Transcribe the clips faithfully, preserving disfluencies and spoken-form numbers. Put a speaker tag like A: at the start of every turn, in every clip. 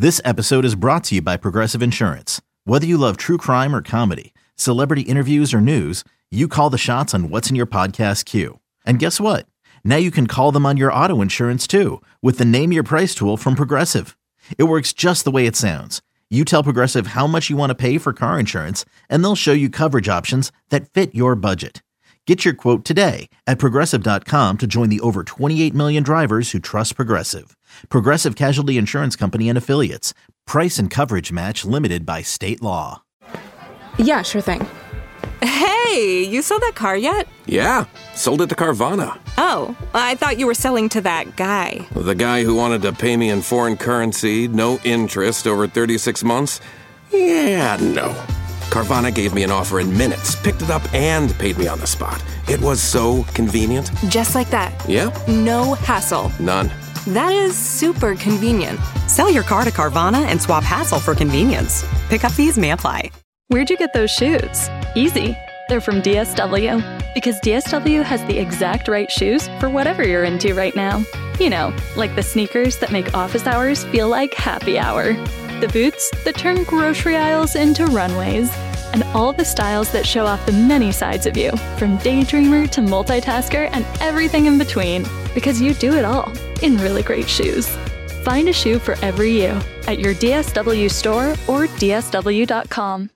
A: This episode is brought to you by Progressive Insurance. Whether you love true crime or comedy, celebrity interviews or news, you call the shots on what's in your podcast queue. And guess what? Now you can call them on your auto insurance too with the Name Your Price tool from Progressive. It works just the way it sounds. You tell Progressive how much you want to pay for car insurance, and they'll show you coverage options that fit your budget. Get your quote today at Progressive dot com to join the over twenty-eight million drivers who trust Progressive. Progressive Casualty Insurance Company and Affiliates. Price and coverage match limited by state law.
B: Yeah, sure thing. Hey, you sold that car yet?
C: Yeah, sold it to Carvana.
B: Oh, I thought you were selling to that guy.
C: The guy who wanted to pay me in foreign currency, no interest, over thirty-six months? Yeah, no. Carvana gave me an offer in minutes, picked it up, and paid me on the spot. It was so convenient.
B: Just like that.
C: Yeah?
B: No hassle.
C: None.
B: That is super convenient.
D: Sell your car to Carvana and swap hassle for convenience. Pickup fees may apply.
E: Where'd you get those shoes? Easy. They're from D S W. Because D S W has the exact right shoes for whatever you're into right now. You know, like the sneakers that make office hours feel like happy hour. The boots that turn grocery aisles into runways. And all the styles that show off the many sides of you, from daydreamer to multitasker and everything in between. Because you do it all in really great shoes. Find a shoe for every you at your D S W store or D S W dot com.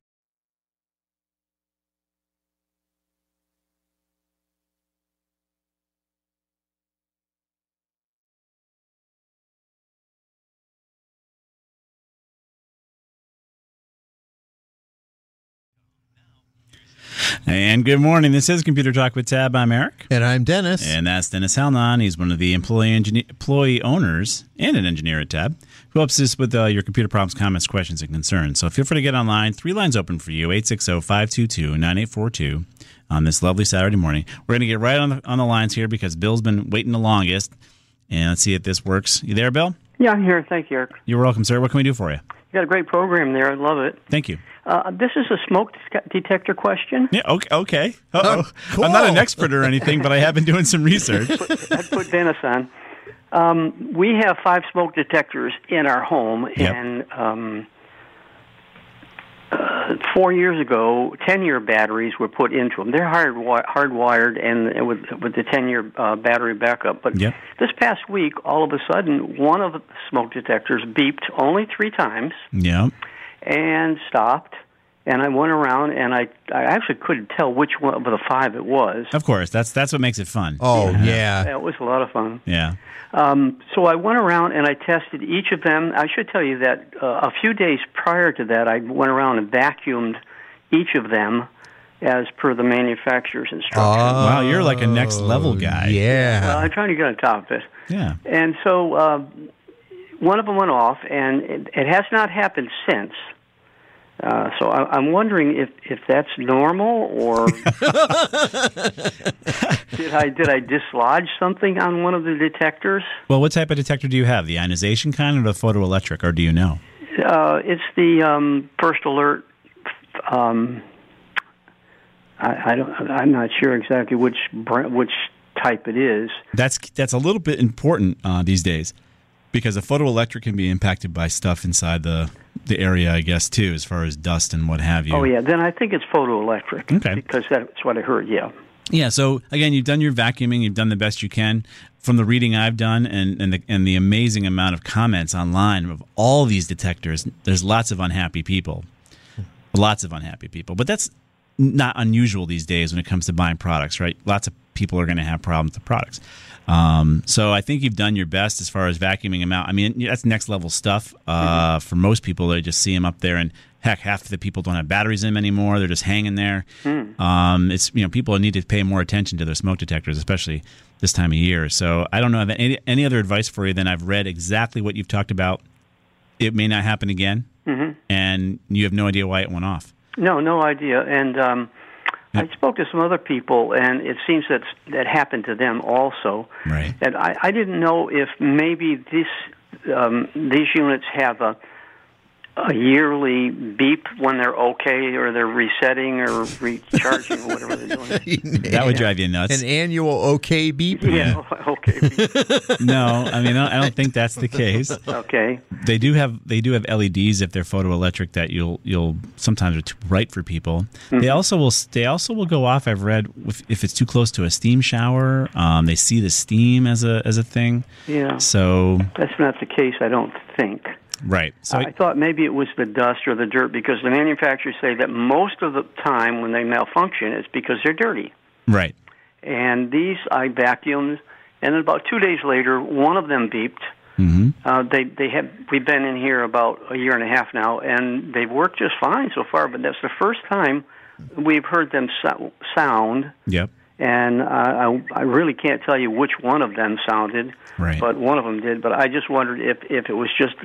F: And good morning. This is Computer Talk with Tab. I'm Eric.
G: And I'm Dennis.
F: And that's Dennis Halnon. He's one of the employee engineer, employee owners and an engineer at Tab who helps us with uh, your computer problems, comments, questions, and concerns. So feel free to get online. Three lines open for you, eight six zero, five two two, nine eight four two on this lovely Saturday morning. We're going to get right on the, on the lines here because Bill's been waiting the longest. And let's see if this works. You there, Bill?
H: Yeah, I'm here. Thank you, Eric.
F: You're welcome, sir. What can we do for you?
H: You got a great program there. I love it.
F: Thank you.
H: Uh, this is a smoke detector question.
F: Yeah, okay. okay. Oh, cool. I'm not an expert or anything, but I have been doing some research.
H: I'd put Dennis on. Um, we have five smoke detectors in our home,
F: Yep.
H: and um, uh, four years ago, ten-year batteries were put into them. They're hard hardwired, and with with the ten-year uh, battery backup. But
F: Yep.
H: this past week, all of a sudden, one of the smoke detectors beeped only three times.
F: Yeah.
H: And stopped, and I went around, and I I actually couldn't tell which one of the five it was.
F: Of course, that's that's what makes it fun.
G: Oh, yeah.
H: Yeah, it was a lot of fun.
F: Yeah.
H: Um, so I went around, and I tested each of them. I should tell you that uh, a few days prior to that, I went around and vacuumed each of them as per the manufacturer's instructions.
G: Oh,
F: Wow, you're like a next level guy.
G: Yeah.
H: Well, I'm trying to get on top of it.
F: Yeah.
H: And so uh, one of them went off, and it, it has not happened since. Uh, so I, I'm wondering if, if that's normal, or did I did I dislodge something on one of the detectors?
F: Well, what type of detector do you have? The ionization kind or the photoelectric, or do you know?
H: Uh, it's the um, first alert. Um, I, I don't. I'm not sure exactly which which type it is.
F: That's that's a little bit important uh, these days because the photoelectric can be impacted by stuff inside the the area, I guess, too, as far as dust and what have you.
H: Oh yeah, then I think it's photoelectric.
F: Okay,
H: because that's what I heard. Yeah.
F: Yeah. So again, you've done your vacuuming. You've done the best you can. From the reading I've done and and the, and the amazing amount of comments online of all these detectors, there's lots of unhappy people. Lots of unhappy people. But that's not unusual these days when it comes to buying products, right? Lots of people are going to have problems with products. Um, so I think you've done your best as far as vacuuming them out. I mean, that's next level stuff. Uh, mm-hmm. For most people, they just see them up there, and heck, half of the people don't have batteries in them anymore. They're just hanging there. Mm. Um, it's you know people need to pay more attention to their smoke detectors, especially this time of year. So I don't know any any other advice for you than I've read exactly what you've talked about. It may not happen again, mm-hmm. and you have no idea why it went off.
H: No, no idea. And um, I spoke to some other people, and it seems that that happened to them also.
F: Right.
H: And I, I didn't know if maybe this um, these units have a a yearly beep when they're okay or they're resetting or recharging or whatever they're doing?
F: That would drive you nuts.
G: An annual okay beep?
H: Yeah, okay beep.
F: No, I mean, I don't think that's the case.
H: Okay.
F: They do have they do have L E Ds if they're photoelectric that you'll you'll sometimes are too bright for people. Mm-hmm. They also will they also will go off. I've read if, if it's too close to a steam shower. Um, they see the steam as a as a thing.
H: Yeah.
F: So
H: that's not the case, I don't think.
F: Right. So
H: I, I thought maybe it was the dust or the dirt because the manufacturers say that most of the time when they malfunction, it's because they're dirty.
F: Right.
H: And these I vacuumed, and about two days later, one of them beeped.
F: Mm-hmm.
H: Uh, they they have we've been in here about a year and a half now, and they've worked just fine so far. But that's the first time we've heard them so- sound.
F: Yep.
H: And uh, I I really can't tell you which one of them sounded.
F: Right.
H: But one of them did. But I just wondered if if it was just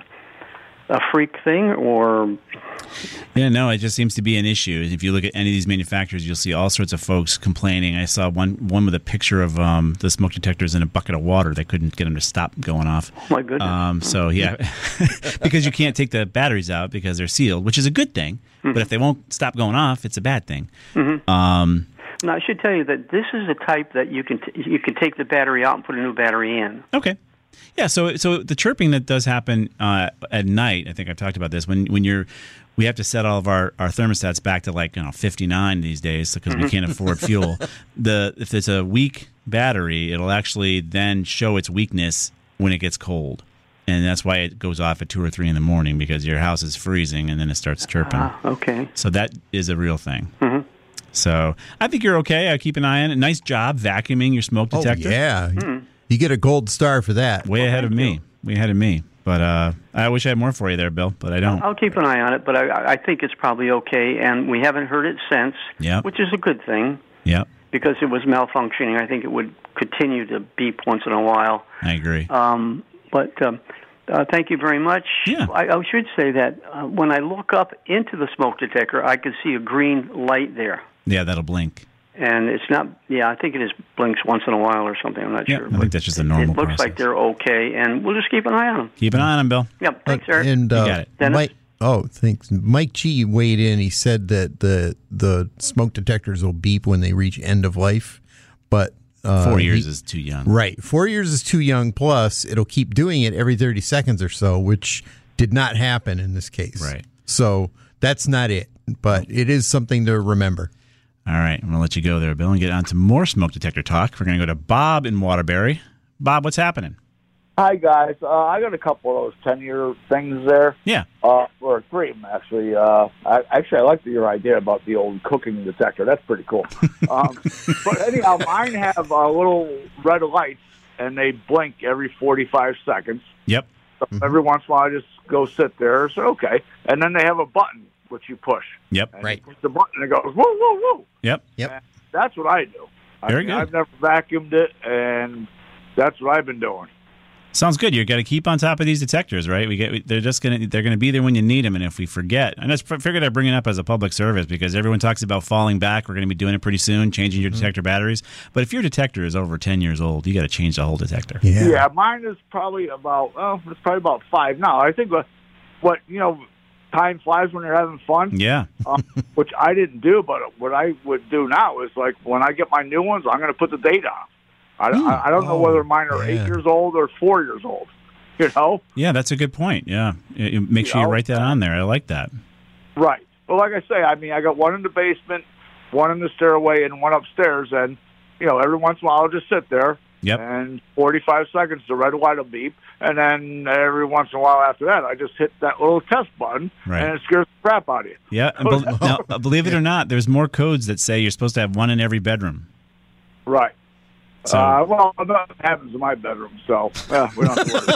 H: a freak thing or...
F: Yeah, no, it just seems to be an issue. If you look at any of these manufacturers, you'll see all sorts of folks complaining. I saw one one with a picture of um, the smoke detectors in a bucket of water. They couldn't get them to stop going off.
H: Oh, my goodness.
F: Um, so, yeah, because you can't take the batteries out because they're sealed, which is a good thing. Mm-hmm. But if they won't stop going off, it's a bad thing.
H: Mm-hmm.
F: Um,
H: now, I should tell you that this is a type that you can t- you can take the battery out and put a new battery in.
F: Okay. Yeah, so so the chirping that does happen uh, at night, I think I've talked about this, when when you're, we have to set all of our, our thermostats back to like, you know, fifty-nine these days because we can't afford fuel. The If it's a weak battery, it'll actually then show its weakness when it gets cold. And that's why it goes off at two or three in the morning because your house is freezing and then it starts chirping.
H: Ah, okay.
F: So that is a real thing.
H: Mm-hmm.
F: So I think you're okay. I keep an eye on it. Nice job vacuuming your smoke detector.
G: Oh, yeah.
H: Mm.
G: You get a gold star for that.
F: Way ahead of me. Way ahead of me. But uh, I wish I had more for you there, Bill, but I don't.
H: I'll keep an eye on it, but I, I think it's probably okay, and we haven't heard it since,
F: Yep.
H: which is a good thing.
F: Yep.
H: Because it was malfunctioning. I think it would continue to beep once in a while.
F: I agree.
H: Um, but um, uh, thank you very much.
F: Yeah.
H: I, I should say that uh, when I look up into the smoke detector, I can see a green light there.
F: Yeah, that'll blink.
H: And it's not, yeah, I think it just blinks once in a while or something. I'm not
F: Yeah,
H: sure.
F: I think that's just a normal
H: It looks
F: process.
H: like they're okay, and we'll just keep an eye on them.
F: Keep an eye on them, Bill.
H: Yep, thanks, Eric.
G: And, uh,
F: You got it.
H: Dennis?
G: Mike, oh, thanks. Mike G weighed in. He said that the the smoke detectors will beep when they reach end of life, but uh,
F: Four years
G: he-
F: is too young.
G: Right. Four years is too young. Plus, it'll keep doing it every thirty seconds or so, which did not happen in this case.
F: Right.
G: So that's not it, but it is something to remember.
F: All right, I'm going to let you go there, Bill, and get on to more smoke detector talk. We're going to go to Bob in Waterbury. Bob, what's happening?
I: Hi, guys. Uh, I got a couple of those ten-year things there.
F: Yeah.
I: Uh, or three of them, actually. Uh, I, actually, I like your idea about the old cooking detector. That's pretty cool. Um, but anyhow, mine have uh, little red lights, and they blink every forty-five seconds.
F: Yep.
I: So mm-hmm. Every once in a while, I just go sit there. So, okay. And then they have a button, which you push.
F: Yep.
I: And
G: Right.
I: you push the button, and it goes, whoa, whoa, whoa.
F: Yep.
G: Yep.
I: And that's what I do.
F: Very
I: I mean,
F: good.
I: I've never vacuumed it, and that's what I've been doing.
F: Sounds good. You got to keep on top of these detectors, right? We get they're just gonna they're gonna be there when you need them, and if we forget, and I just figured I'd bring it up as a public service because everyone talks about falling back. We're going to be doing it pretty soon, changing your detector batteries. But if your detector is over ten years old, you got to change the whole detector.
G: Yeah.
I: Yeah, mine is probably about, oh, it's probably about five now. I think what, what you know, time flies when you're having fun.
F: Yeah.
I: um, which I didn't do, but what I would do now is like when I get my new ones, I'm going to put the date on. I,
F: Hmm.
I: I, I don't know
G: Oh,
I: whether mine are
G: yeah.
I: eight years old or four years old. You know?
F: Yeah, that's a good point. Yeah. You- you make sure you
I: know,
F: write that on there. I like that.
I: Right. But like I say, I mean, I got one in the basement, one in the stairway, and one upstairs. And, you know, every once in a while I'll just sit there.
F: Yep.
I: And forty-five seconds, the red light will beep. And then every once in a while after that, I just hit that little test button,
F: Right.
I: and it scares the crap out of you.
F: Yeah. And bel now, believe it or not, there's more codes that say you're supposed to have one in every bedroom.
I: Right.
F: So-
I: uh, well, nothing happens in my bedroom, so yeah, we don't have to worry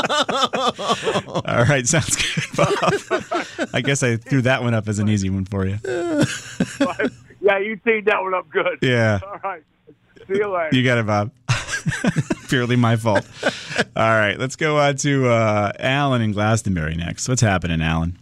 I: about that.
F: All right, sounds good, Bob. I guess I threw that one up as an easy one for you.
I: But, yeah, you teed that one up good.
F: Yeah.
I: All right. See you later.
F: You got it, Bob. Purely my fault. All right, let's go on to uh, Alan in Glastonbury next. What's happening, Alan?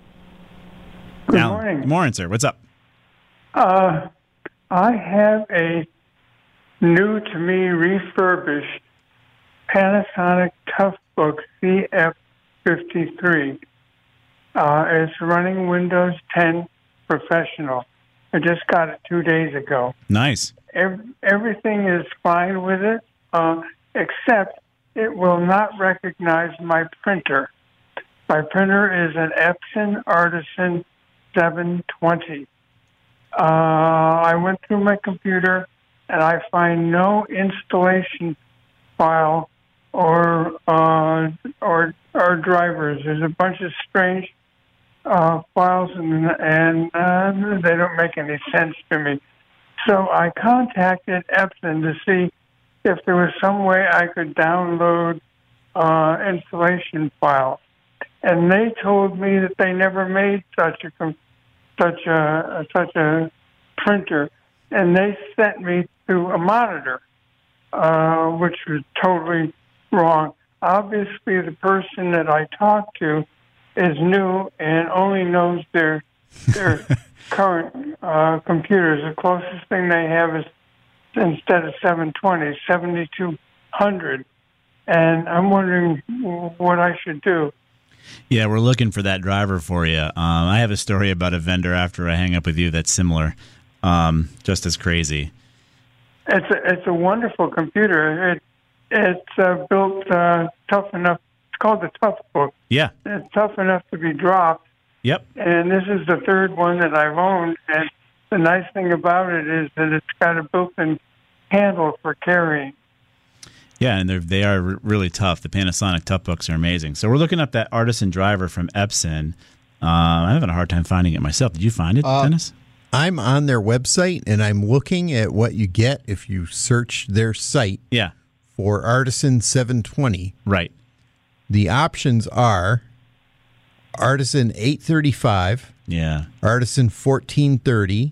J: Good
F: Alan.
J: morning.
F: Good morning, sir. What's up?
J: Uh, I have a new to me refurbished Panasonic Toughbook C F fifty-three. Uh, it's running Windows ten Professional. I just got it two days ago.
F: Nice.
J: Every, everything is fine with it, uh, except it will not recognize my printer. My printer is an Epson Artisan seven twenty. Uh, I went through my computer, and I find no installation file or uh, or or drivers. There's a bunch of strange uh, files, and, and uh, they don't make any sense to me. So I contacted Epson to see if there was some way I could download uh, installation files, and they told me that they never made such a such a such a printer, and they sent me to a monitor, uh, which was totally wrong. Obviously, the person that I talked to is new and only knows their their current uh, computers. The closest thing they have is, instead of seven twenty, seventy-two hundred. And I'm wondering what I should do.
F: Yeah, we're looking for that driver for you. Um, I have a story about a vendor after I hang up with you that's similar, um, just as crazy.
J: It's a, it's a wonderful computer. It It's uh, built uh, tough enough. It's called the Tough Book.
F: Yeah.
J: It's tough enough to be dropped.
F: Yep.
J: And this is the third one that I've owned. And the nice thing about it is that it's got a built-in handle for carrying.
F: Yeah, and they're, they are really tough. The Panasonic Tough Books are amazing. So we're looking up that Artisan driver from Epson. Uh, I'm having a hard time finding it myself. Did you find it,
G: uh,
F: Dennis?
G: I'm on their website, and I'm looking at what you get if you search their site.
F: Yeah.
G: For Artisan seven twenty.
F: Right.
G: The options are Artisan eight thirty-five.
F: Yeah.
G: Artisan fourteen thirty.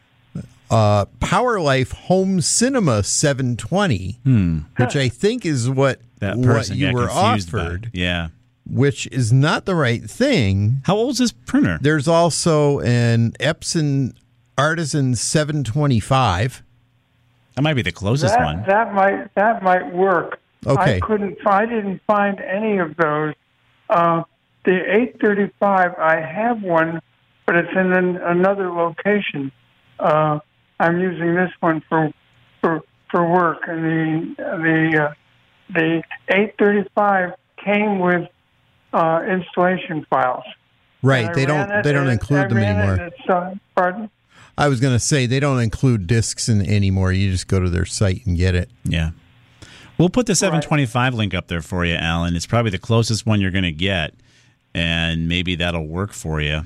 G: Uh, PowerLife Home Cinema seven twenty,
F: hmm.
G: which I think is what,
F: that
G: what you
F: got
G: were offered.
F: By. Yeah.
G: Which is not the right thing.
F: How old is this printer?
G: There's also an Epson Artisan seven twenty-five.
F: That might be the closest
J: that,
F: one.
J: That might that might work.
G: Okay.
J: I couldn't. I didn't find any of those. Uh, the eight thirty-five. I have one, but it's in an, another location. Uh, I'm using this one for for for work, and the the uh, the eight thirty-five came with uh, installation files.
G: Right. They don't.
J: It,
G: they don't include them anymore.
J: It, uh, pardon.
G: I was going to say they don't include discs in anymore. You just go to their site and get it.
F: Yeah. We'll put the seven twenty-five right. link up there for you, Alan. It's probably the closest one you're going to get, and maybe that'll work for you.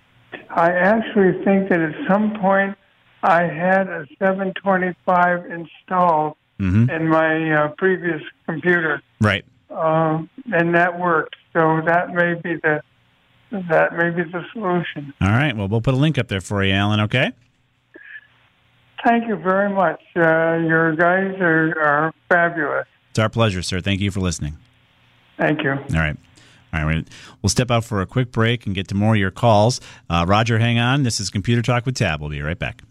J: I actually think that at some point I had a seven twenty-five installed mm-hmm. in my uh, previous computer.
F: Right.
J: Um, and that worked. So that may be the that may be the solution.
F: All right. Well, we'll put a link up there for you, Alan, okay?
J: Thank you very much. Uh, your guys are, are fabulous.
F: It's our pleasure, sir. Thank you for listening.
J: Thank you.
F: All right. All right. We'll step out for a quick break and get to more of your calls. Uh, Roger, hang on. This is Computer Talk with Tab. We'll be right back.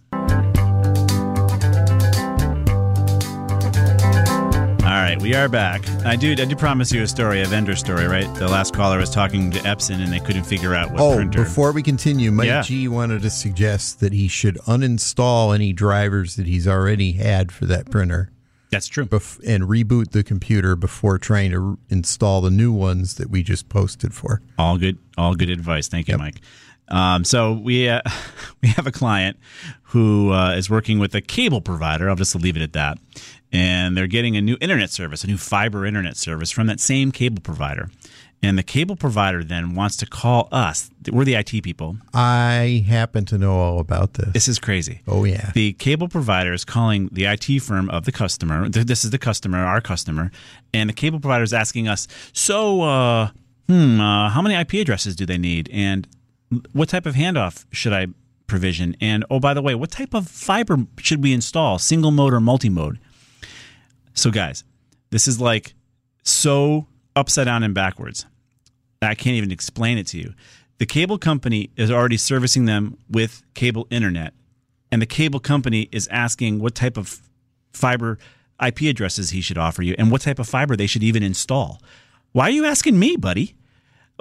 F: All right, we are back. I do I do promise you a story, a vendor story, right? The last caller was talking to Epson, and they couldn't figure out what
G: oh,
F: printer.
G: Oh, before we continue, Mike
F: yeah.
G: G wanted to suggest that he should uninstall any drivers that he's already had for that printer.
F: That's true.
G: Bef- and reboot the computer before trying to re- install the new ones that we just posted for.
F: All good, all good advice. Thank you, yep. Mike. Um, so we uh, we have a client who uh, is working with a cable provider. I'll just leave it at that. And they're getting a new internet service, a new fiber internet service from that same cable provider. And the cable provider then wants to call us. We're the I T people.
G: I happen to know all about this.
F: This is crazy.
G: Oh, yeah.
F: The cable provider is calling the I T firm of the customer. This is the customer, our customer. And the cable provider is asking us, so, uh, hmm, uh, how many I P addresses do they need? And what type of handoff should I provision? And, oh, by the way, what type of fiber should we install, single mode or multi-mode? So, guys, this is like so upside down and backwards. I can't even explain it to you. The cable company is already servicing them with cable internet, and the cable company is asking what type of fiber I P addresses he should offer you and what type of fiber they should even install. Why are you asking me, buddy?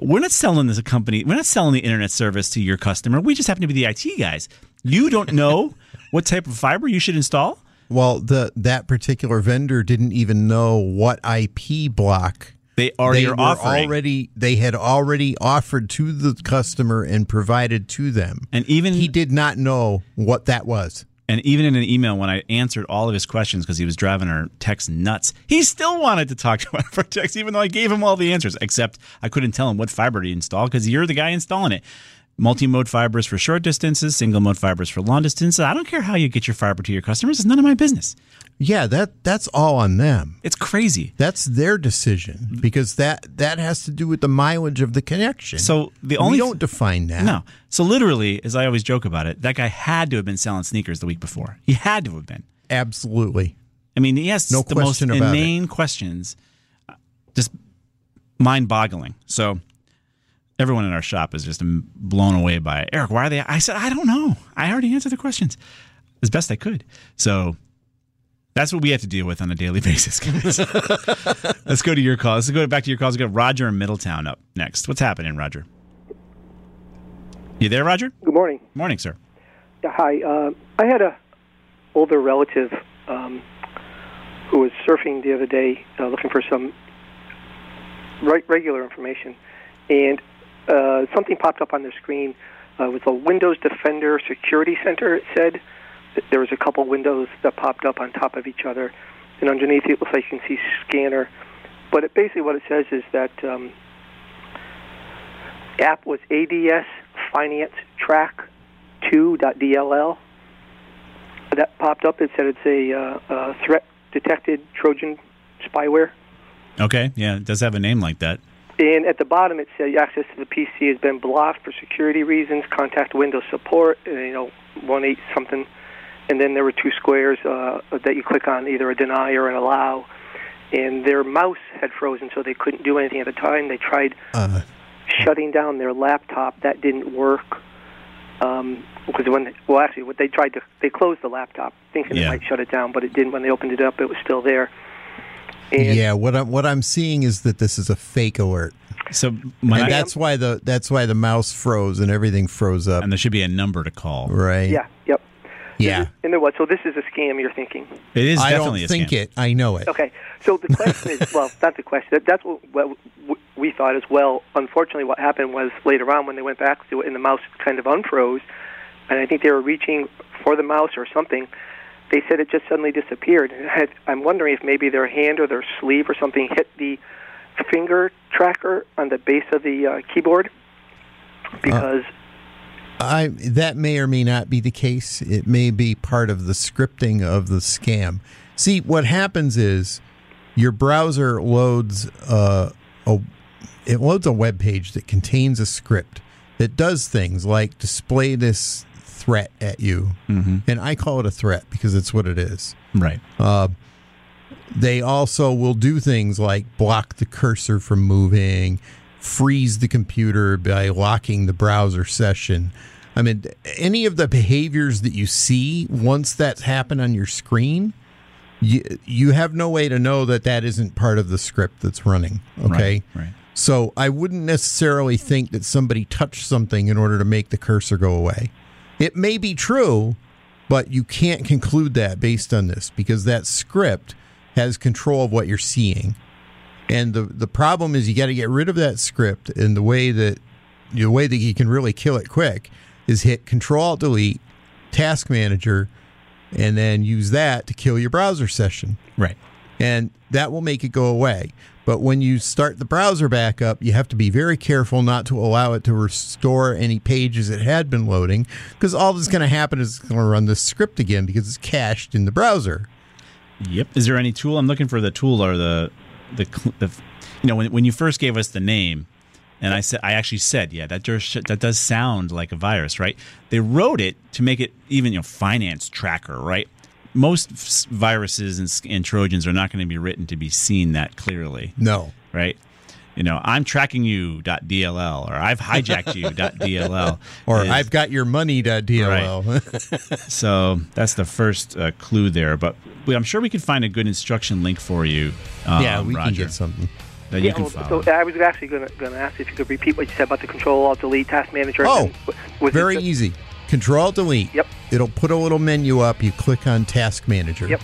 F: we're not selling this a company. We're not selling the internet service to your customer. We just happen to be the I T guys. You don't know what type of fiber you should install?
G: Well, the that particular vendor didn't even know what I P block
F: they already
G: they
F: are
G: were
F: offering.
G: already they had already offered to the customer and provided to them.
F: And even
G: he did not know what that was.
F: And even in an email, when I answered all of his questions because he was driving our techs nuts, he still wanted to talk to one of our techs, even though I gave him all the answers, except I couldn't tell him what fiber to install because you're the guy installing it. Multi-mode fibers for short distances, single-mode fibers for long distances. I don't care how you get your fiber to your customers. It's none of my business.
G: Yeah, that that's all on them.
F: It's crazy.
G: That's their decision because that, that has to do with the mileage of the connection.
F: So the only
G: we don't define that.
F: No. So literally, as I always joke about it, that guy had to have been selling sneakers the week before. He had to have been.
G: Absolutely.
F: I mean, he asked
G: no
F: the most
G: about
F: inane
G: it.
F: questions, just mind-boggling. So everyone in our shop is just blown away by it. Eric, why are they? I said, I don't know. I already answered the questions as best I could. So that's what we have to deal with on a daily basis, guys. Let's go to your calls. Let's go back to your calls. We've got Roger in Middletown up next. What's happening, Roger? You there, Roger?
K: Good morning.
F: Morning, sir.
K: Yeah, hi. Uh, I had a older relative um, who was surfing the other day uh, looking for some re- regular information, and uh, something popped up on the screen. Uh, it was a Windows Defender Security Center, it said. There was a couple windows that popped up on top of each other, and underneath it looks like you can see scanner. But it, basically what it says is that um, app was A D S Finance Track two dot D L L. That popped up. It said it's a, uh, a threat detected Trojan spyware.
F: Okay, yeah, it does have a name like that.
K: And at the bottom it said access to the P C has been blocked for security reasons. Contact Windows support. Uh, you know, one eight something. And then there were two squares uh, that you click on, either a deny or an allow. And their mouse had frozen, so they couldn't do anything at the time. They tried uh, shutting down their laptop. That didn't work. Um, because when, well, actually, what they tried to, they closed the laptop, thinking
F: yeah.
K: it might shut it down, but it didn't. When they opened it up, it was still there.
G: And yeah, what I'm what I'm seeing is that this is a fake alert.
F: So
G: and I, that's why the that's why the mouse froze and everything froze up.
F: And there should be a number to call.
G: Right.
K: Yeah. Yep.
G: Yeah.
K: And there was. So this is a scam. You're thinking
F: it is.
G: I
F: Definitely
G: don't
F: a
G: think
F: scam.
G: it. I know it.
K: Okay. So the question is, well, that's the question. That's what, what we thought as well. Unfortunately, what happened was later on when they went back to it, and the mouse kind of unfroze, and I think they were reaching for the mouse or something. They said it just suddenly disappeared. And had, I'm wondering if maybe their hand or their sleeve or something hit the finger tracker on the base of the uh, keyboard, because. Uh,
G: I that may or may not be the case. It may be part of the scripting of the scam. See, what happens is your browser loads uh, a it loads a web page that contains a script that does things like display this threat at you,
F: mm-hmm.
G: and I call it a threat because it's what it is.
F: Right.
G: Uh, they also will do things like block the cursor from moving, freeze the computer by locking the browser session. I mean, any of the behaviors that you see once that's happened on your screen, you, you have no way to know that that isn't part of the script that's running. Okay.
F: Right. right.
G: So I wouldn't necessarily think that somebody touched something in order to make the cursor go away. It may be true, but you can't conclude that based on this because that script has control of what you're seeing. And the the problem is you got to get rid of that script, and the way that the way that you can really kill it quick is hit Control Delete, Task Manager, and then use that to kill your browser session.
F: Right.
G: And that will make it go away. But when you start the browser back up, you have to be very careful not to allow it to restore any pages it had been loading, because all that's going to happen is it's going to run this script again because it's cached in the browser.
F: Yep. Is there any tool? I'm looking for the tool or the the, the you know when when you first gave us the name, and I said I actually said yeah that does that does sound like a virus, right? They wrote it to make it even you know finance tracker, right? Most viruses and, and Trojans are not going to be written to be seen that clearly.
G: No.
F: Right? You know, I'm tracking you .dll or I've hijacked you .dll.
G: Or
F: is,
G: I've got your money .dll.
F: Right. So that's the first uh, clue there. But I'm sure we could find a good instruction link for you. Um,
G: yeah, we
F: Roger.
G: can get something.
F: that
K: yeah,
F: you can
K: well,
F: follow.
K: So I was actually going to ask if you could repeat what you said about the Control Alt Delete Task Manager.
G: Oh,
K: was
G: very
K: the,
G: easy. Control Alt Delete.
K: Yep.
G: It'll put a little menu up. You click on Task Manager.
K: Yep.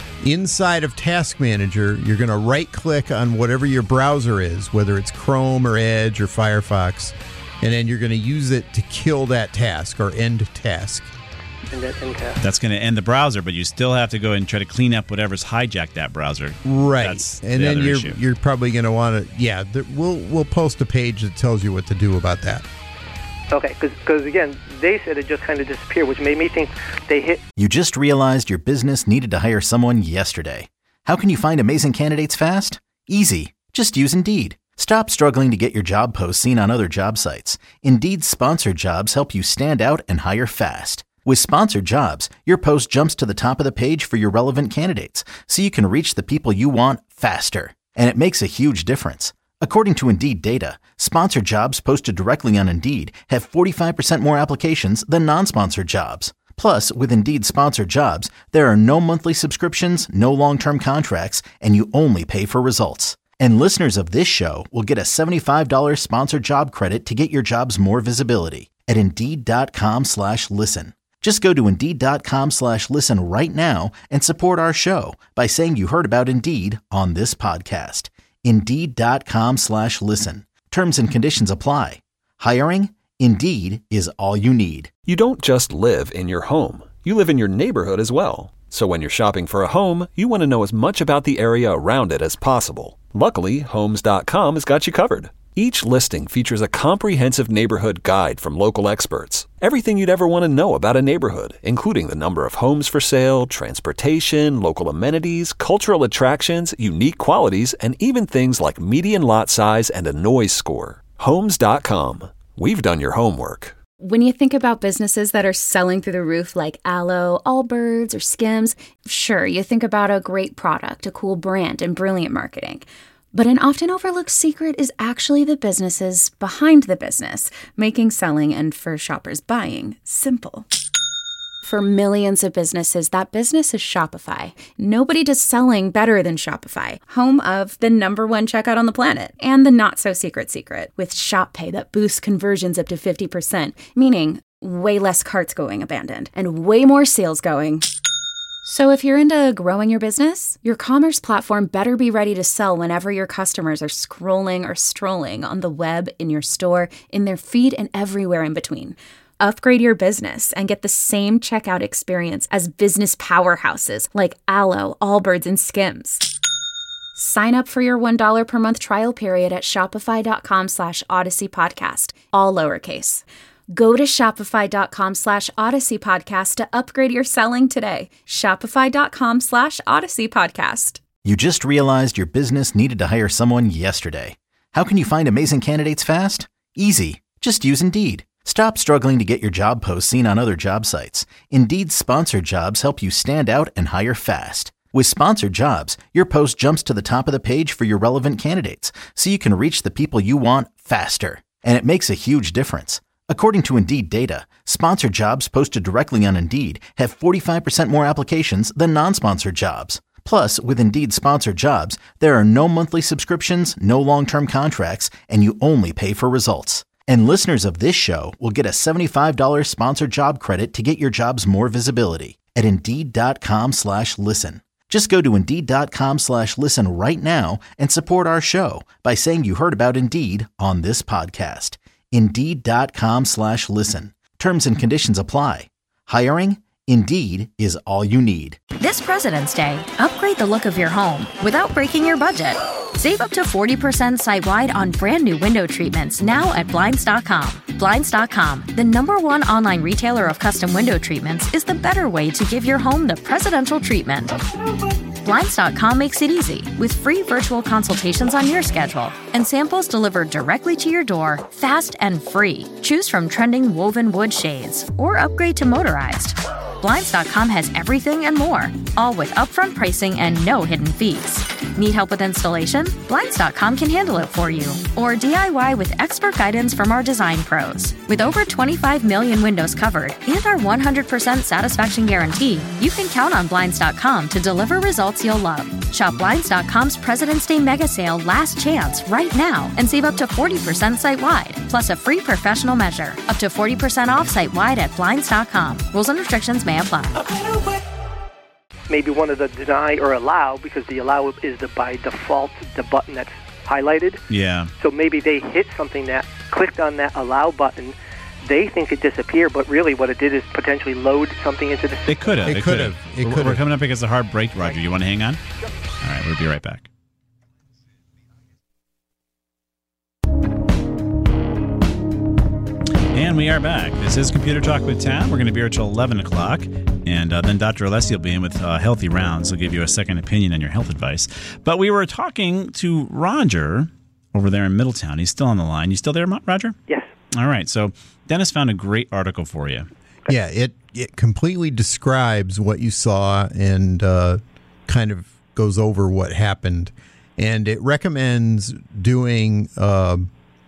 G: Inside of Task Manager, you're going to right-click on whatever your browser is, whether it's Chrome or Edge or Firefox, and then you're going to use it to kill that task or end task.
K: And that end task.
F: That's going to end the browser, but you still have to go and try to clean up whatever's hijacked that browser.
G: Right.
F: That's
G: and
F: the
G: then
F: other
G: you're
F: issue.
G: you're probably going to want to, yeah, th- we'll we'll post a page that tells you what to do about that.
K: Okay, because again, they said it just kind of disappeared, which made me think they hit.
A: You just realized your business needed to hire someone yesterday. How can you find amazing candidates fast? Easy. Just use Indeed. Stop struggling to get your job posts seen on other job sites. Indeed's sponsored jobs help you stand out and hire fast. With sponsored jobs, your post jumps to the top of the page for your relevant candidates, so you can reach the people you want faster. And it makes a huge difference. According to Indeed data, sponsored jobs posted directly on Indeed have forty-five percent more applications than non-sponsored jobs. Plus, with Indeed sponsored jobs, there are no monthly subscriptions, no long-term contracts, and you only pay for results. And listeners of this show will get a seventy-five dollars sponsored job credit to get your jobs more visibility at Indeed.com slash listen. Just go to Indeed.com slash listen right now and support our show by saying you heard about Indeed on this podcast. Indeed.com slash listen. Terms and conditions apply. Hiring? Indeed is all you need.
L: You don't just live in your home. You live in your neighborhood as well. So when you're shopping for a home, you want to know as much about the area around it as possible. Luckily, Homes dot com has got you covered. Each listing features a comprehensive neighborhood guide from local experts. Everything you'd ever want to know about a neighborhood, including the number of homes for sale, transportation, local amenities, cultural attractions, unique qualities, and even things like median lot size and a noise score. Homes dot com. We've done your homework.
M: When you think about businesses that are selling through the roof like Aloe, Allbirds, or Skims, sure, you think about a great product, a cool brand, and brilliant marketing. But an often overlooked secret is actually the businesses behind the business, making selling and, for shoppers, buying simple. For millions of businesses, that business is Shopify. Nobody does selling better than Shopify, home of the number one checkout on the planet, and the not-so-secret secret, with Shop Pay that boosts conversions up to fifty percent, meaning way less carts going abandoned, and way more sales going. So if you're into growing your business, your commerce platform better be ready to sell whenever your customers are scrolling or strolling on the web, in your store, in their feed, and everywhere in between. Upgrade your business and get the same checkout experience as business powerhouses like Aloe, Allbirds, and Skims. Sign up for your one dollar per month trial period at shopify.com slash Odyssey Podcast, all lowercase. Go to shopify.com slash Odyssey Podcast to upgrade your selling today. Shopify.com slash Odyssey Podcast.
A: You just realized your business needed to hire someone yesterday. How can you find amazing candidates fast? Easy. Just use Indeed. Stop struggling to get your job posts seen on other job sites. Indeed's sponsored jobs help you stand out and hire fast. With sponsored jobs, your post jumps to the top of the page for your relevant candidates, so you can reach the people you want faster. And it makes a huge difference. According to Indeed data, sponsored jobs posted directly on Indeed have forty-five percent more applications than non-sponsored jobs. Plus, with Indeed sponsored jobs, there are no monthly subscriptions, no long-term contracts, and you only pay for results. And listeners of this show will get a seventy-five dollars sponsored job credit to get your jobs more visibility at Indeed.com slash listen. Just go to Indeed.com slash listen right now and support our show by saying you heard about Indeed on this podcast. Indeed.com slash listen. Terms and conditions apply. Hiring? Indeed is all you need.
N: This President's Day, upgrade the look of your home without breaking your budget. Save up to forty percent site-wide on brand new window treatments now at Blinds dot com. Blinds dot com, the number one online retailer of custom window treatments, is the better way to give your home the presidential treatment. Blinds dot com makes it easy with free virtual consultations on your schedule and samples delivered directly to your door, fast and free. Choose from trending woven wood shades or upgrade to motorized. Blinds dot com has everything and more, all with upfront pricing and no hidden fees. Need help with installation? Blinds dot com can handle it for you. Or D I Y with expert guidance from our design pros. With over twenty-five million windows covered and our one hundred percent satisfaction guarantee, you can count on Blinds dot com to deliver results you'll love. Shop Blinds dot com's President's Day mega sale last chance right now and save up to forty percent site-wide, plus a free professional measure. Up to forty percent off site-wide at Blinds dot com. Rules and restrictions may apply.
K: Maybe one of the deny or allow, because the allow is the by default the button that's highlighted.
F: Yeah.
K: So maybe they hit something that clicked on that allow button. They think it disappeared, but really what it did is potentially load something into the system.
F: It could have.
G: It could have. It
F: We're,
G: could
F: we're
G: have.
F: coming up against a hard break, Roger. You want to hang on? Sure. All right, we'll be right back. And we are back. This is Computer Talk with Tom. We're going to be here till eleven o'clock. And uh, then Doctor Alessi will be in with uh, Healthy Rounds. He'll give you a second opinion on your health advice. But we were talking to Roger over there in Middletown. He's still on the line. You still there, Roger?
K: Yes.
F: All right. So Dennis found a great article for you.
G: Yeah, it, it completely describes what you saw and uh, kind of goes over what happened. And it recommends doing uh,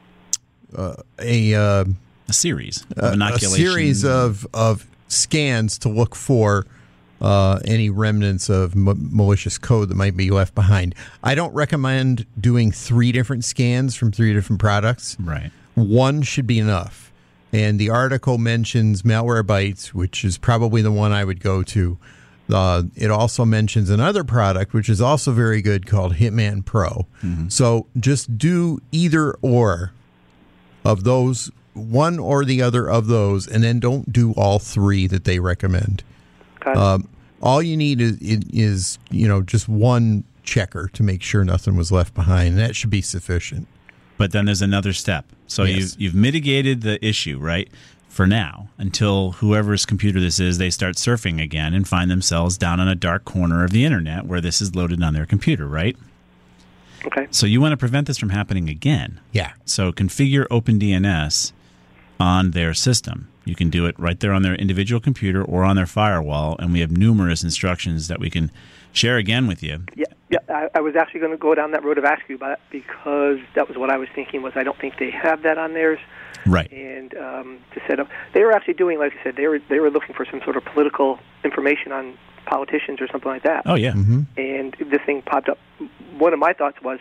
G: uh, a... Uh,
F: a series of
G: a,
F: inoculation.
G: A series of, of scans to look for uh, any remnants of m- malicious code that might be left behind. I don't recommend doing three different scans from three different products.
F: Right.
G: One should be enough. And the article mentions Malwarebytes, which is probably the one I would go to. Uh, it also mentions another product, which is also very good, called Hitman Pro. Mm-hmm. So just do either or of those, one or the other of those, and then don't do all three that they recommend.
K: Okay.
G: Um, all you need is, is, you know, just one checker to make sure nothing was left behind. And that should be sufficient.
F: But then there's another step. So
G: Yes.
F: you've, you've mitigated the issue, right, for now, until whoever's computer this is, they start surfing again and find themselves down on a dark corner of the internet where this is loaded on their computer, right?
K: Okay.
F: So you want to prevent this from happening again.
G: Yeah.
F: So configure OpenDNS on their system. You can do it right there on their individual computer or on their firewall, and we have numerous instructions that we can share again with you.
K: Yeah, yeah. I, I was actually going to go down that road of asking you about it because that was what I was thinking. Was I don't think they have that on theirs.
F: Right.
K: And um, to set up, they were actually doing, like I said, they were they were looking for some sort of political information on politicians or something like that.
F: Oh yeah.
G: Mm-hmm.
K: And this thing popped up. One of my thoughts was,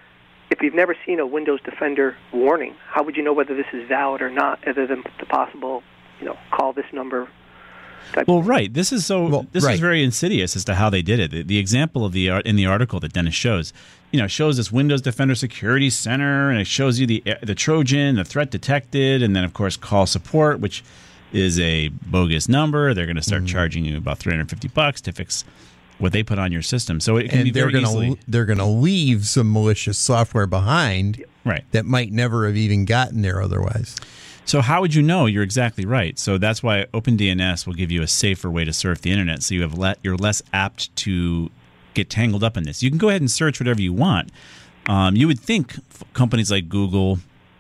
K: if you've never seen a Windows Defender warning, how would you know whether this is valid or not, other than the possible, you know, call this number? Type
F: Well, right. This is so.
G: Well,
F: this
G: right.
F: is very insidious as to how they did it. The, the example of the art in the article that Dennis shows, you know, shows this Windows Defender Security Center, and it shows you the the Trojan, the threat detected, and then of course call support, which is a bogus number. They're going to start
G: Mm-hmm.
F: charging you about three hundred fifty bucks to fix what they put on your system. So it can be
G: And they're
F: very
G: going
F: easily.
G: to they're going to leave some malicious software behind,
F: right,
G: that might never have even gotten there otherwise.
F: So how would you know? You're exactly right. So that's why OpenDNS will give you a safer way to surf the internet. So you have le- you're less apt to get tangled up in this. You can go ahead and search whatever you want. Um, you would think f- companies like Google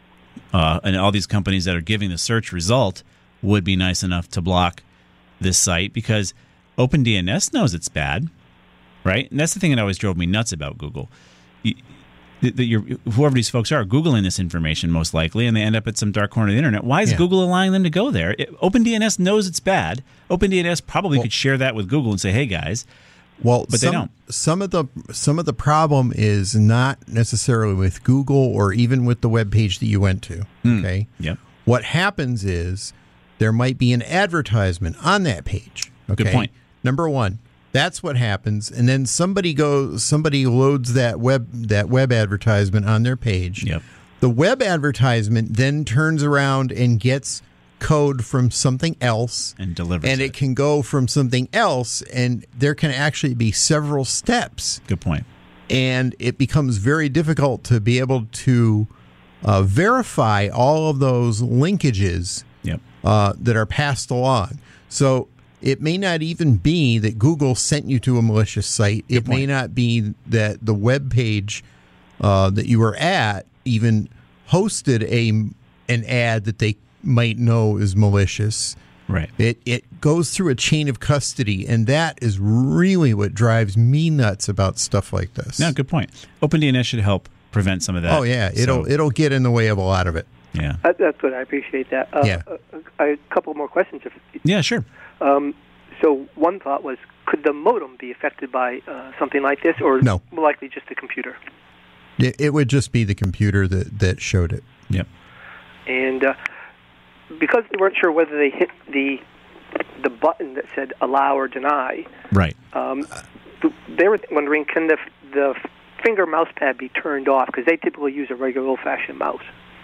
F: uh, and all these companies that are giving the search result would be nice enough to block this site because OpenDNS knows it's bad, right? And that's the thing that always drove me nuts about Google. You, that you're, whoever these folks are, Googling this information most likely, and they end up at some dark corner of the internet. Why is
G: Yeah.
F: Google allowing them to go there? It, OpenDNS knows it's bad. OpenDNS probably could share that with Google and say, "Hey guys,"
G: Well,
F: but
G: some,
F: they don't.
G: Some of the some of the problem is not necessarily with Google or even with the web page that you went to. Okay.
F: Yep.
G: What happens is there might be an advertisement on that page. Okay.
F: Good point.
G: Number one, that's what happens, and then somebody goes, somebody loads that web that web advertisement on their page.
F: Yep.
G: The web advertisement then turns around and gets code from something else
F: and delivers
G: and it can go from something else, and there can actually be several steps.
F: Good point.
G: And it becomes very difficult to be able to uh, verify all of those linkages
F: Yep.
G: uh, that are passed along. So it may not even be that Google sent you to a malicious site.
F: Good
G: it may
F: point.
G: not be that the web page uh, that you were at even hosted a an ad that they might know is malicious.
F: Right.
G: It it goes through a chain of custody, and that is really what drives me nuts about stuff like this.
F: No, good point. OpenDNS should help prevent some of that.
G: Oh yeah, it'll
F: So,
G: it'll get in the way of a lot of it.
F: yeah.
K: That, that's good. I appreciate that. Uh,
G: Yeah.
K: A, a, a couple more questions. If,
F: Yeah, sure.
K: um, so one thought was, could the modem be affected by uh, something like this, or
G: No.
K: more likely just the computer?
G: It, it would just be the computer that, that showed it.
F: Yep.
K: And uh, because they weren't sure whether they hit the the button that said allow or deny,
F: Right.
K: um, they were wondering, can the the finger mouse pad be turned off? Because they typically use a regular old-fashioned mouse.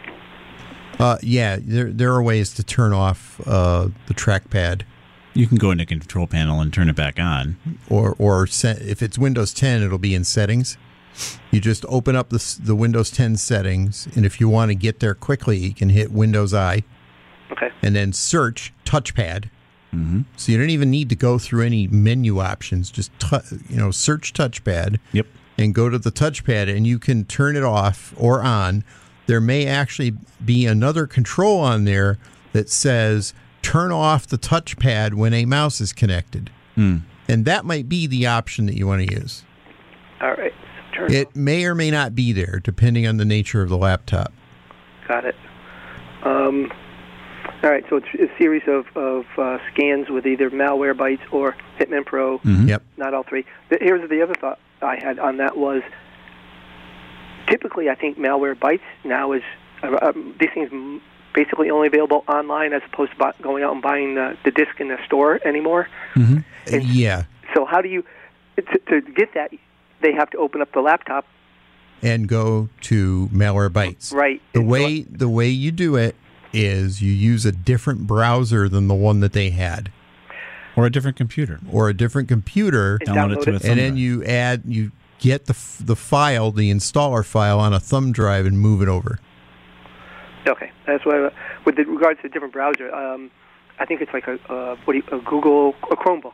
G: Uh, yeah, there there are ways to turn off uh, the trackpad.
F: You can go into control panel and turn it back on.
G: Or, or set, if it's Windows ten, it'll be in settings. You just open up the, the Windows ten settings, and if you want to get there quickly, you can hit Windows I.
K: Okay.
G: And then search touchpad.
F: Mm-hmm.
G: So you don't even need to go through any menu options. Just tu- you know, search touchpad.
F: Yep.
G: And go to the touchpad, and you can turn it off or on. There may actually be another control on there that says turn off the touchpad when a mouse is connected.
F: Mm.
G: And that might be the option that you want to use.
K: All right. Turn
G: It may or may not be there, depending on the nature of the laptop.
K: Got it. Um, all right, so it's a series of, of uh, scans with either Malwarebytes or Hitman Pro.
G: Mm-hmm. Yep.
K: Not all three. But here's the other thought I had on that was, typically I think Malwarebytes now is, uh, um, these things m- basically only available online as opposed to bu- going out and buying the, the disc in the store anymore.
G: Mm-hmm. Yeah.
K: So how do you, to, to get that, they have to open up the laptop.
G: And go to Malwarebytes.
K: Right.
G: The way the way you do it is you use a different browser than the one that they had.
F: Or a different computer.
G: Or a different computer.
F: And download it to a thumb
G: And then
F: drive.
G: you add, you get the f- the file, the installer file on a thumb drive and move it over.
K: Okay, that's why. Uh, with the, regards to a different browser, um, I think it's like a uh, what do you, a Google a Chromebook.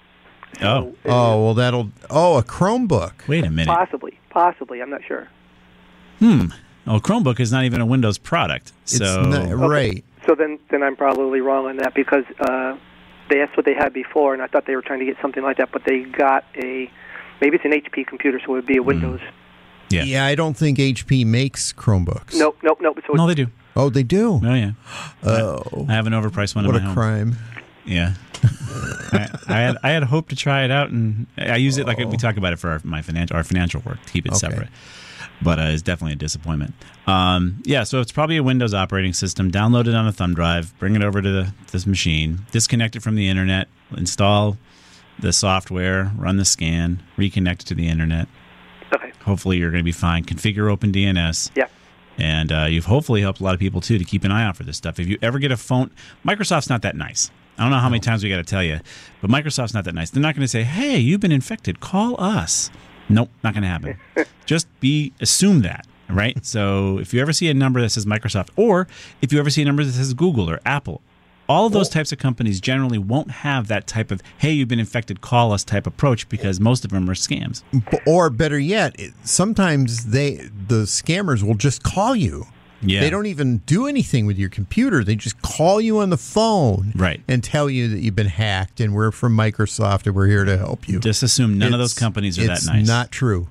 F: Oh.
G: Oh, well, that'll. Oh, a Chromebook.
F: Wait a minute.
K: Possibly, possibly. I'm not sure.
F: Hmm. Well, Chromebook is not even a Windows product. So
G: It's not, right.
K: So then, then I'm probably wrong on that because uh, they asked what they had before, and I thought they were trying to get something like that, but they got a maybe it's an H P computer, so it would be a Windows.
F: Yeah.
G: Yeah, I don't think H P makes Chromebooks.
K: Nope, nope, nope. So
F: No, they do.
G: Oh, they do?
F: Oh, yeah.
G: Oh.
F: I have an overpriced one
G: What
F: in
G: a
F: my home.
G: crime.
F: Yeah. I, I had I had hoped to try it out, and I use it like we talk about it for our, my financial our financial work to keep it
G: Okay.
F: separate. But uh, it's definitely a disappointment. Um, yeah, so it's probably a Windows operating system. Download it on a thumb drive, bring it over to the, this machine, disconnect it from the internet, install the software, run the scan, reconnect it to the internet.
K: Okay.
F: Hopefully you're going to be fine. Configure OpenDNS.
K: Yeah.
F: And uh, you've hopefully helped a lot of people, too, to keep an eye out for this stuff. If you ever get a phone, Microsoft's not that nice. I don't know how many times we got to tell you, but Microsoft's not that nice. They're not going to say, hey, you've been infected. Call us. Nope, not going to happen. Just be assume that, right? So if you ever see a number that says Microsoft, or if you ever see a number that says Google or Apple, all of those types of companies generally won't have that type of, hey, you've been infected, call us type approach because most of them are scams.
G: Or better yet, it- sometimes they the scammers will just call you.
F: Yeah.
G: They don't even do anything with your computer. They just call you on the phone
F: Right.
G: and tell you that you've been hacked and we're from Microsoft and we're here to help you.
F: Just assume none of those
G: It's-
F: companies are that
G: it's
F: nice.
G: not true.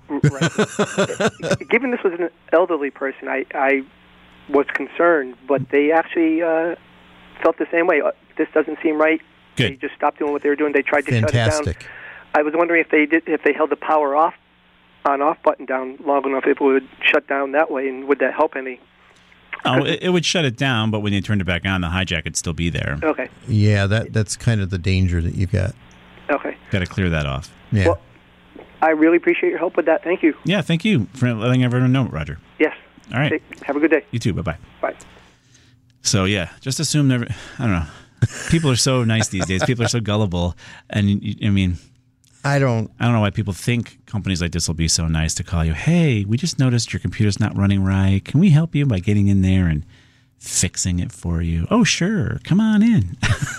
K: Right. Given this was an elderly person, I, I was concerned, but they actually uh, felt the same way. Uh, This doesn't seem right.
F: Good.
K: They just stopped doing what they were doing. They tried to shut it
G: Fantastic.
K: down. I was wondering if they did, if they held the power off, on off button down long enough, if it would shut down that way, and would that help any?
F: Oh, it, it would shut it down, but when you turned it back on, the hijack would still be there.
K: Okay.
G: Yeah, that that's kind of the danger that you've got.
K: Okay.
F: Got to clear that off.
G: Yeah.
K: Well, I really appreciate your help with that. Thank you.
F: Yeah, thank you for letting everyone know, Roger.
K: Yes.
F: All right.
K: Okay. Have a good day.
F: You too. Bye-bye.
K: Bye.
F: So, yeah, just assume never, I don't know. People are so nice these days. People are so gullible. And, you- I mean,
G: I don't
F: I don't know why people think companies like this will be so nice to call you. Hey, we just noticed your computer's not running right. Can we help you by getting in there and fixing it for you? Oh, sure. Come on in.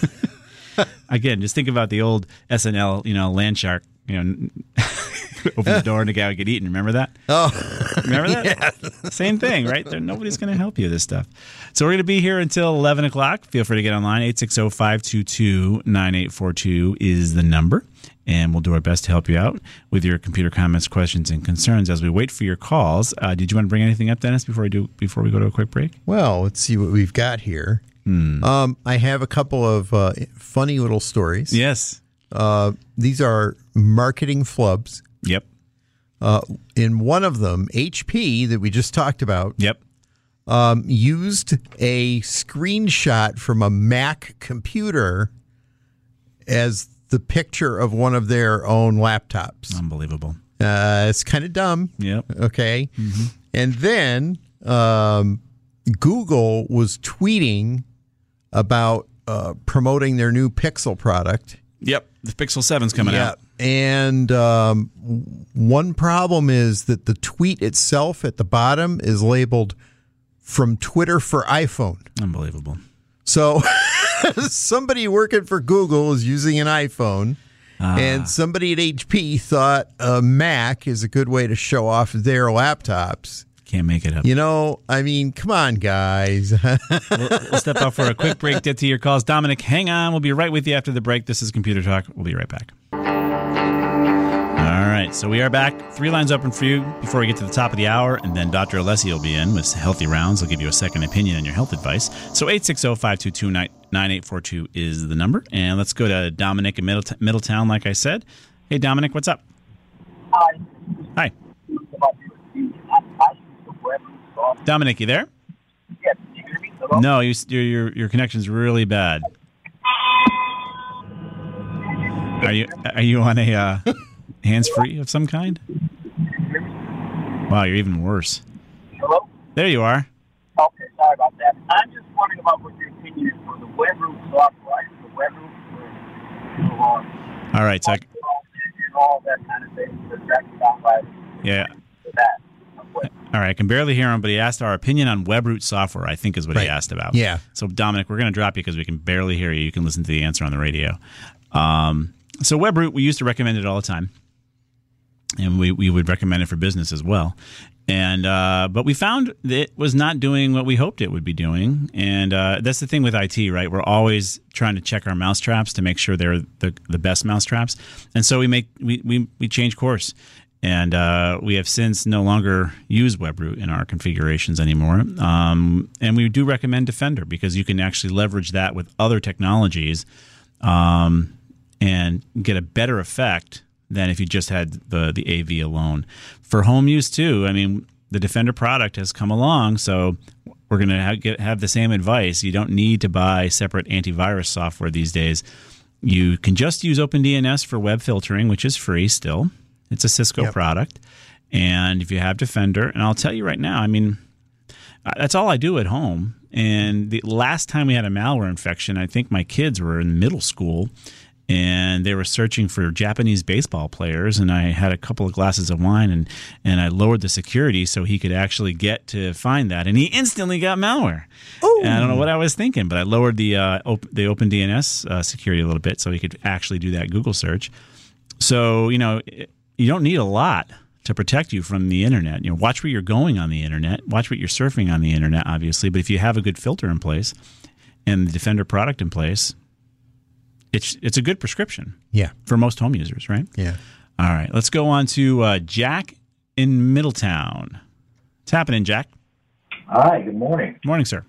F: Again, just think about the old S N L, you know, land shark, you know, open the door and the guy would get eaten. Remember that?
G: Oh,
F: remember that? Same thing, right? There, nobody's going to help you with this stuff. So we're going to be here until eleven o'clock. Feel free to get online. eight six zero, five two two, nine eight four two is the number. And we'll do our best to help you out with your computer comments, questions, and concerns as we wait for your calls. Uh, did you want to bring anything up, Dennis, before we do before we go to a quick break?
G: Well, let's see what we've got here.
F: Hmm.
G: Um, I have a couple of uh, funny little stories.
F: Yes.
G: Uh, these are marketing flubs.
F: Yep.
G: Uh, in one of them, H P that we just talked about.
F: Yep.
G: Um, used a screenshot from a Mac computer as the picture of one of their own laptops.
F: Unbelievable.
G: Uh, it's kind of dumb.
F: Yep.
G: Okay. Mm-hmm. And then um, Google was tweeting about uh, promoting their new Pixel product.
F: Yep. The Pixel seven's coming
G: yeah.
F: out.
G: And um, one problem is that the tweet itself at the bottom is labeled "From Twitter for iPhone."
F: Unbelievable.
G: So somebody working for Google is using an iPhone, ah. and somebody at H P thought a Mac is a good way to show off their laptops.
F: Can't make it up.
G: You know, I mean, come on, guys.
F: we'll, we'll step out for a quick break, get to your calls. Dominic, hang on. We'll be right with you after the break. This is Computer Talk. We'll be right back. All right, so we are back. Three lines open for you before we get to the top of the hour, and then Doctor Alessi will be in with Healthy Rounds. He'll give you a second opinion on your health advice. So eight six zero, five two two, nine eight four two is the number. And let's go to Dominic in Middletown, Middletown, like I said. Hey, Dominic, what's up?
O: Hi.
F: Hi. Dominic, you there?
O: Yes. Can you hear me? Hello?
F: No, you, your, your your connection's really bad. Are you are you on a uh, hands-free of some kind? Wow, you're even worse.
O: Hello?
F: There you are.
O: Okay, sorry about that. I'm just wondering about what your opinion is for the WebRoot software. I use the WebRoot for you know, uh,
F: all right, so I,
O: and all that kind of thing. The track download.
F: Yeah.
O: That.
F: All right, I can barely hear him, but he asked our opinion on WebRoot software, I think is what
G: right.
F: he asked about.
G: Yeah.
F: So, Dominic, we're going to drop you because we can barely hear you. You can listen to the answer on the radio. Um, so, WebRoot, we used to recommend it all the time. And we, we would recommend it for business as well. And uh, but we found that it was not doing what we hoped it would be doing. And uh, that's the thing with I T, right? We're always trying to check our mousetraps to make sure they're the, the best mousetraps. And so we make we, we, we change course. And uh, we have since no longer used WebRoot in our configurations anymore. Um, and we do recommend Defender because you can actually leverage that with other technologies um, and get a better effect than if you just had the, the A V alone. For home use, too, I mean, the Defender product has come along, so we're going to have, get, have the same advice. You don't need to buy separate antivirus software these days. You can just use OpenDNS for web filtering, which is free still. It's a Cisco yep. product. And if you have Defender, and I'll tell you right now, I mean, that's all I do at home. And the last time we had a malware infection, I think my kids were in middle school, and they were searching for Japanese baseball players, and I had a couple of glasses of wine, and, and I lowered the security so he could actually get to find that, and he instantly got malware.
G: Ooh.
F: And I don't know what I was thinking, but I lowered the uh, op- the OpenDNS uh, security a little bit so he could actually do that Google search. So, you know, you don't need a lot to protect you from the internet. You know, watch where you're going on the internet, watch what you're surfing on the internet, obviously, but if you have a good filter in place and the Defender product in place, It's it's a good prescription.
G: Yeah.
F: For most home users, right?
G: Yeah.
F: All right. Let's go on to uh, Jack in Middletown. What's happening, Jack?
P: Hi. Good morning.
F: Morning, sir.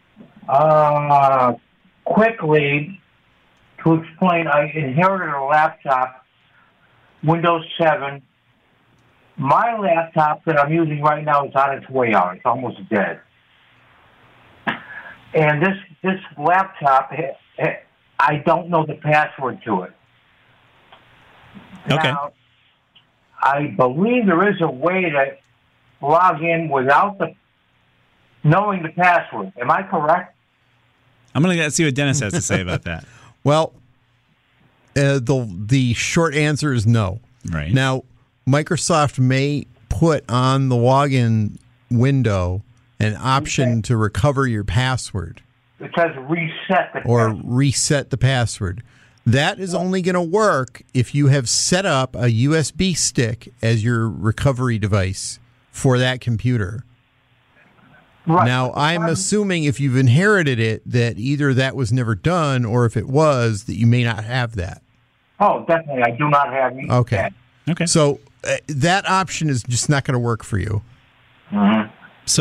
P: Uh, quickly, to explain, I inherited a laptop, Windows seven. My laptop that I'm using right now is on its way out. It's almost dead. And this this laptop... I don't know the password to it.
F: Okay.
P: Now, I believe there is a way to log in without the knowing the password. Am I correct?
F: I'm going to see what Dennis has to say about that.
G: Well, uh, the the short answer is no.
F: Right.
G: Now, Microsoft may put on the login window an option okay. to recover your password.
P: It says reset the
G: or
P: password.
G: reset the password. That is only going to work if you have set up a U S B stick as your recovery device for that computer.
P: Right.
G: Now, I'm assuming if you've inherited it, that either that was never done, or if it was, that you may not have that.
P: Oh, definitely. I do not have it.
G: Okay.
F: Okay.
G: So uh, that option is just not going to work for you.
P: Mm-hmm.
F: So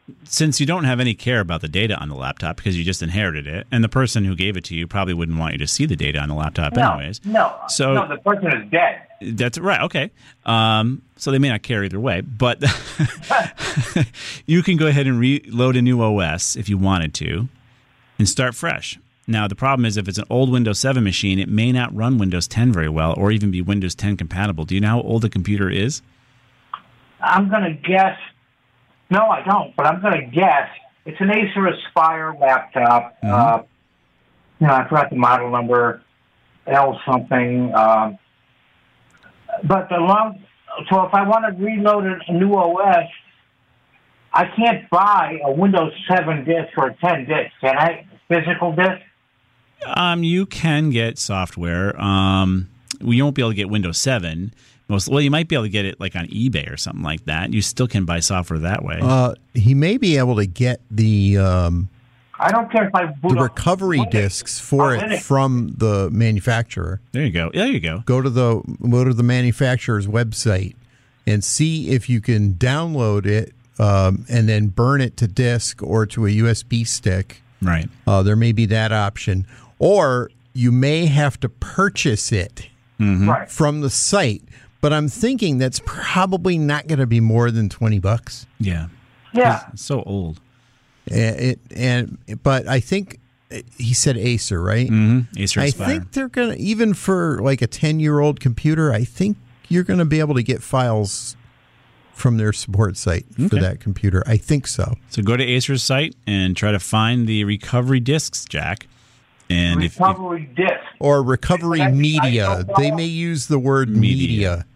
F: since you don't have any care about the data on the laptop because you just inherited it, and the person who gave it to you probably wouldn't want you to see the data on the laptop
P: No,
F: anyways.
P: no,
F: So
P: no, the person is dead.
F: That's right. Okay. Um, so they may not care either way, but you can go ahead and reload a new O S if you wanted to and start fresh. Now, the problem is if it's an old Windows seven machine, it may not run Windows ten very well or even be Windows ten compatible. Do you know how old the computer is?
P: I'm going to guess. No, I don't, but I'm going to guess. It's an Acer Aspire laptop.
F: Mm-hmm.
P: Uh, you know, I forgot the model number, L something. Um, but the long, so if I want to reload a new O S, I can't buy a Windows seven disk or a ten disk, can I? Physical disk?
F: Um, you can get software. Um, you won't be able to get Windows seven. Most well, you might be able to get it like on eBay or something like that. You still can buy software that way.
G: Uh, he may be able to get the um,
P: I don't care if I boot
G: the
P: up
G: recovery
P: Linux
G: discs for
P: or
G: it
P: Linux.
G: from the manufacturer.
F: There you go. There you go.
G: Go to the go to the manufacturer's website and see if you can download it um, and then burn it to disk or to a U S B stick.
F: Right.
G: Uh, there may be that option, or you may have to purchase it
F: Mm-hmm.
P: Right.
G: from the site. But I'm thinking that's probably not going to be more than twenty bucks.
F: Yeah.
P: Yeah.
F: It's so old.
G: And, it, and but I think he said Acer, right?
F: Mm-hmm. Acer
G: I
F: Aspire.
G: think they're gonna, even for like a ten year old computer, I think you're going to be able to get files from their support site for
F: Okay.
G: that computer. I think so.
F: So go to Acer's site and try to find the recovery discs, Jack. And if, if
P: Recovery disk.
G: Or recovery
P: Is that the
G: media.
P: I S O
G: They
P: file?
G: may use the word
F: Media.
G: media.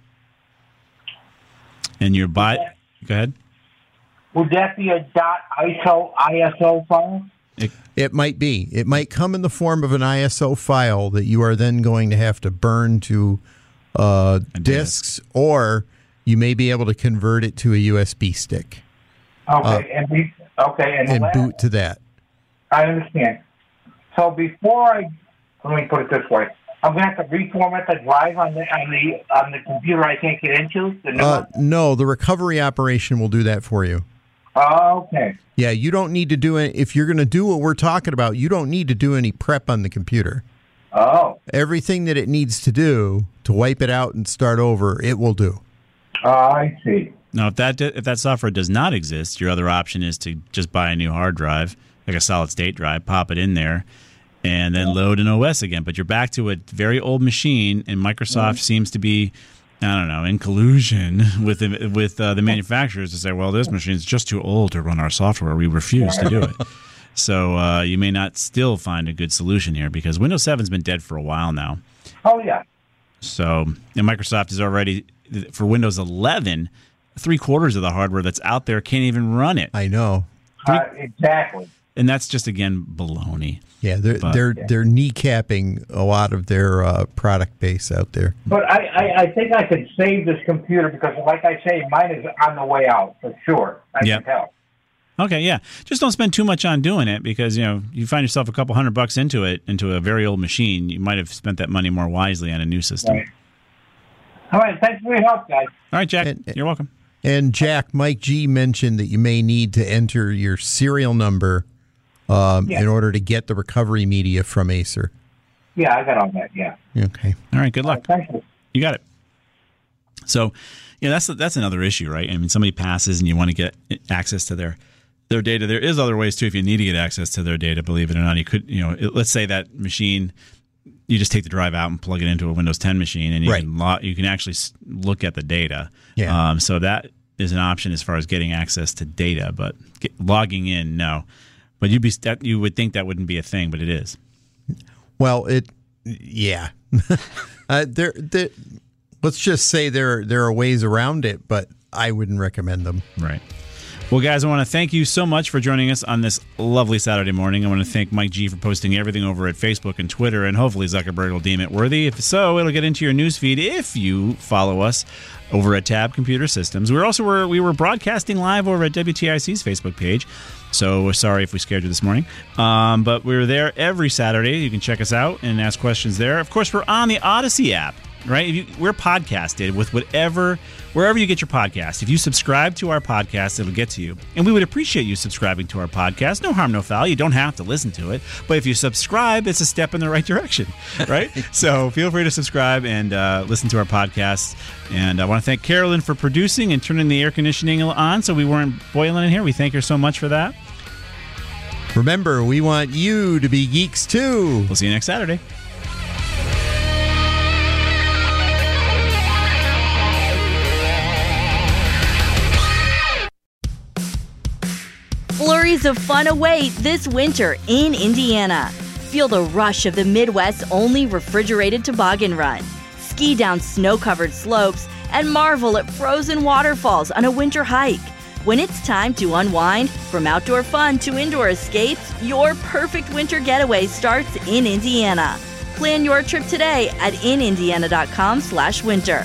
F: and you're buy, go ahead.
P: Would that be a .iso I S O file?
F: It,
G: It might be. It might come in the form of an I S O file that you are then going to have to burn to uh, disks, or you may be able to convert it to a U S B stick
P: Okay, and be, okay, and, the
G: and
P: last-
G: boot to that.
P: I understand. So before I, let me put it this way, I'm going to have to reformat the drive on the on the on the computer I can't get into. The new
G: Uh,
P: one?
G: no, the recovery operation will do that for you.
P: Okay.
G: Yeah, you don't need to do it. If you're going to do what we're talking about, you don't need to do any prep on the computer.
P: Oh.
G: Everything that it needs to do to wipe it out and start over, it will do.
P: Oh, I see.
F: now, if that if that software does not exist, your other option is to just buy a new hard drive, like a solid state drive, pop it in there, and then load an O S again. But you're back to a very old machine, and Microsoft seems to be, I don't know, in collusion with the, with uh, the manufacturers to say, well, this machine is just too old to run our software. We refuse to do it. So uh, you may not still find a good solution here because Windows seven's been dead for a while now.
P: Oh, yeah.
F: So, and Microsoft is already, for Windows eleven, three quarters of the hardware that's out there can't even run it.
G: I know.
P: Uh, exactly.
F: And that's just, again, baloney.
G: Yeah, they're
F: But-
G: they're they're kneecapping a lot of their uh, product base out there.
P: But I, I, I think I could save this computer because, like I say, mine is on the way out for sure. I
F: Yep.
P: can tell.
F: Okay, yeah. Just don't spend too much on doing it because, you know, you find yourself a couple hundred bucks into it, into a very old machine. You might have spent that money more wisely on a new system.
P: Right. All right. Thanks for your help, guys.
F: All right, Jack. You're welcome.
G: And Jack, Mike G mentioned that you may need to enter your serial number um,
P: Yeah.
G: in order to get the recovery media from Acer.
P: Yeah, I got all that. Yeah.
G: Okay.
F: All right, good luck.
P: Thank you.
F: You got it. So, yeah, that's that's another issue, right? I mean, somebody passes and you want to get access to their their data. There is other ways too. If you need to get access to their data, believe it or not, you could. You know, it, let's say that machine, you just take the drive out and plug it into a Windows ten machine, and you
G: Right.
F: can lo- you can actually s- look at the data.
G: Yeah.
F: Um, so that is an option as far as getting access to data, but get, logging in, no. But you'd be that you would think that wouldn't be a thing, but it is.
G: Well, it, yeah. uh, there, there, let's just say there there are ways around it, but I wouldn't recommend them.
F: Right. Well, guys, I want to thank you so much for joining us on this lovely Saturday morning. I want to thank Mike G for posting everything over at Facebook and Twitter, and hopefully Zuckerberg will deem it worthy. If so, it'll get into your newsfeed if you follow us over at Tab Computer Systems. We were also were, we were broadcasting live over at W T I C's Facebook page, so we're sorry if we scared you this morning. Um, but we're there every Saturday. You can check us out and ask questions there. Of course, we're on the Odyssey app. right? If you, we're podcasted with whatever, wherever you get your podcast. If you subscribe to our podcast, it'll get to you. And we would appreciate you subscribing to our podcast. No harm, no foul. You don't have to listen to it. But if you subscribe, it's a step in the right direction, right? So feel free to subscribe and uh, listen to our podcast. And I want to thank Carolyn for producing and turning the air conditioning on so we weren't boiling in here. We thank her so much for that.
G: Remember, we want you to be geeks too.
F: We'll see you next Saturday.
Q: Flurries of fun await this winter in Indiana. Feel the rush of the Midwest's only refrigerated toboggan run. Ski down snow-covered slopes and marvel at frozen waterfalls on a winter hike. When it's time to unwind, from outdoor fun to indoor escapes, your perfect winter getaway starts in Indiana. Plan your trip today at inindiana.com slash winter.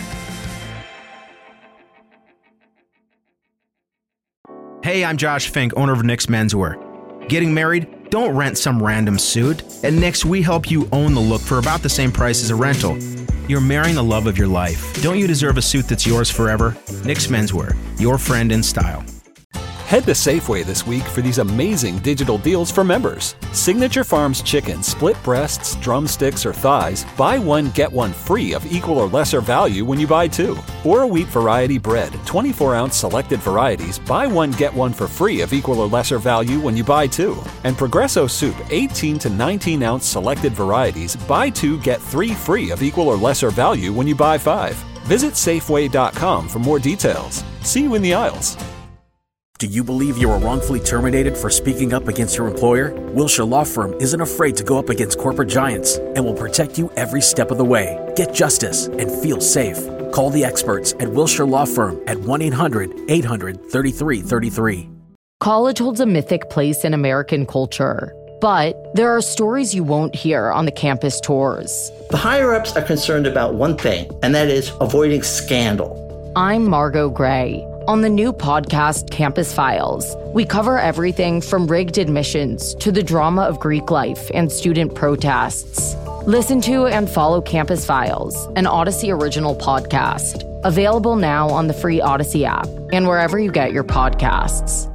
R: Hey, I'm Josh Fink, owner of Nick's Menswear. Getting married? Don't rent some random suit. At Nick's, we help you own the look for about the same price as a rental. You're marrying the love of your life. Don't you deserve a suit that's yours forever? Nick's Menswear, your friend in style.
L: Head to Safeway this week for these amazing digital deals for members. Signature Farms chicken, split breasts, drumsticks, or thighs, buy one, get one free of equal or lesser value when you buy two. Or a wheat variety bread, twenty-four ounce selected varieties, buy one, get one for free of equal or lesser value when you buy two. And Progresso soup, eighteen to nineteen ounce selected varieties, buy two, get three free of equal or lesser value when you buy five. Visit Safeway dot com for more details. See you in the aisles.
S: Do you believe you were wrongfully terminated for speaking up against your employer? Wilshire Law Firm isn't afraid to go up against corporate giants and will protect you every step of the way. Get justice and feel safe. Call the experts at Wilshire Law Firm at one eight hundred eight hundred thirty-three thirty-three.
T: College holds a mythic place in American culture, but there are stories you won't hear on the campus tours.
U: The higher-ups are concerned about one thing, and that is avoiding scandal.
T: I'm Margot Gray. On the new podcast, Campus Files, we cover everything from rigged admissions to the drama of Greek life and student protests. Listen to and follow Campus Files, an Odyssey original podcast. Available now on the free Odyssey app and wherever you get your podcasts.